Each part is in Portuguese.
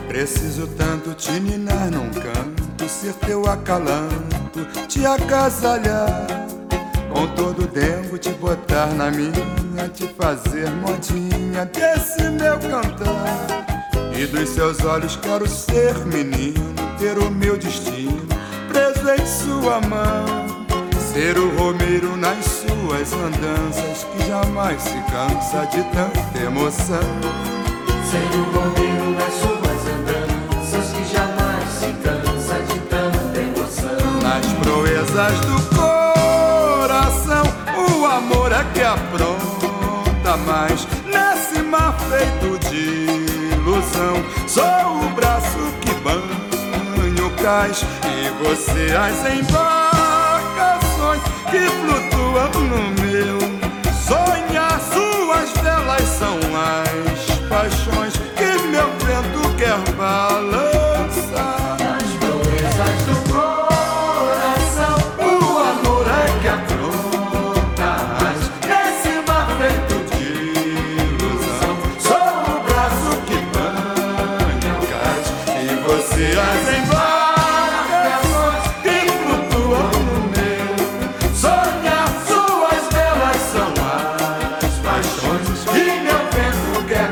Preciso tanto te ninar num canto, ser teu acalanto, te agasalhar, com todo dengo te botar na minha, te fazer modinha desse meu cantar. E dos seus olhos quero ser menino, ter o meu destino preso em sua mão. Ser o romeiro nas suas andanças, que jamais se cansa de tanta emoção. Ser o romeiro nas suas andanças, que jamais se cansa de tanta emoção. Nas proezas do coração, o amor é que apronta mais. Nesse mar feito de ilusão, sou o braço que banha o cais, e você as embarcações que flutuam no meu sonhar. Suas velas são as paixões que meu vento quer balançar. Nas proezas do coração, o amor é que apronta mais. Nesse mar feito de ilusão, sou o braço que banha o cais, e você as embarcações que flutuam no meu sonhar. Suas velas são as paixões que meu vento quer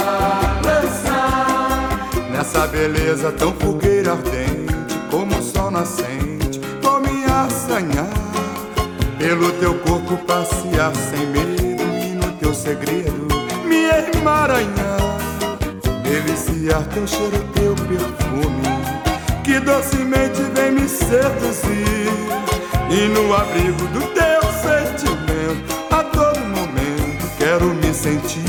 balançar. Nessa beleza tão fogueira ardente, como o sol nascente, vou me assanhar, pelo teu corpo passear sem medo, e no teu segredo me emaranhar. Deliciar teu cheiro, teu perfume, que docemente vem me seduzir. E no abrigo do teu sentimento, a todo momento quero me sentir.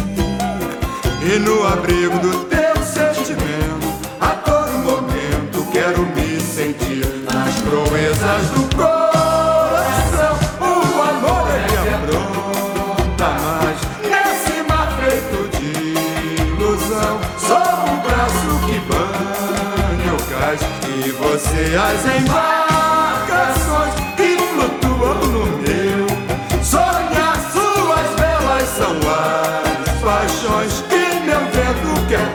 E no abrigo do teu sentimento, a todo momento quero me sentir. Nas proezas do coração, o amor é que apronta mais. Nesse mar feito de ilusão, sou o braço que banha o cais, e você as embarcações que flutuam no meu sonhar. Suas velas são as paixões que meu vento quer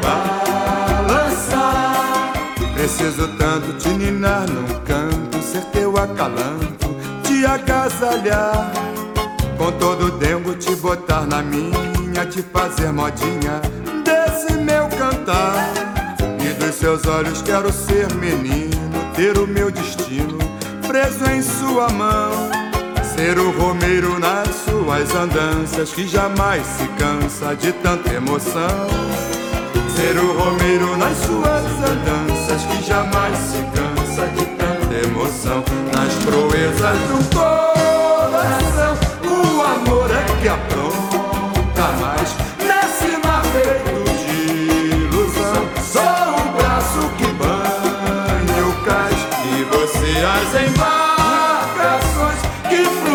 balançar. Preciso tanto te ninar num canto, ser teu acalanto, te agasalhar, com todo dengo te botar na minha, te fazer modinha desse meu cantar. E dos seus olhos quero ser menino, ter o meu destino preso em sua mão. Ser o romeiro nas suas andanças, que jamais se cansa de tanta emoção. Ser o romeiro nas suas andanças, que jamais se cansa de tanta emoção. Nas proezas do coração, o amor é que apronta mais. Nesse mar feito de ilusão, sou o braço que banha o cais, e você as embarcações que flutuam